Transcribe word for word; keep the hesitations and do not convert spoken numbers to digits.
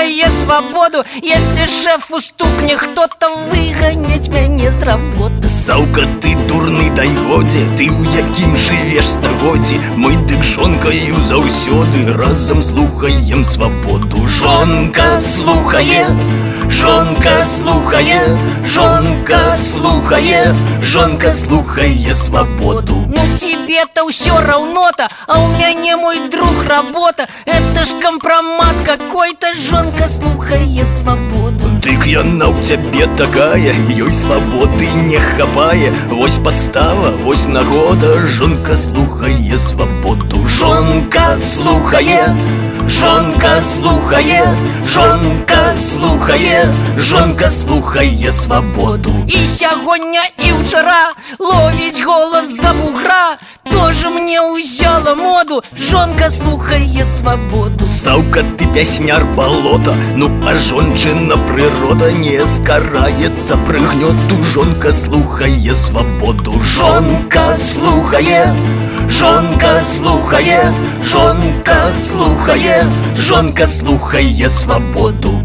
слухае свободу. Если шефу стукне кто-то, выгонять мяне з работы. Саўка, ты дурны, дай годзе, ты ў якім жывеш стагоддзі. Мы дык жонкаю заўсёды разам слухаем свабоду. Жонка слухае, жонка слухае, жонка слухае, жонка слухае свабоду. Ну тебе-то ўсё раўно-то, а у мяне, мой друг, работа. Это ж компромат какой-то, жонка слухае свабоду. Дык яна ў цябе такая, ёй свабоды не хапае. Вось падстава, вось нагода, жонка слухае свабоду. Жонка слухае, жонка слухае, жонка слухае, жонка слухае свабоду. І сягоння, і ўчара ловіць голас за бугра. Тоже мне ўзяла моду, жонка слухае свабоду. Саўка, ты пясняр балота, ну а жончына прырода не скараецца прыгнёту. Жонка слухае свабоду. Жонка слухае, жонка слухае, жонка слухае, жонка слухае свабоду.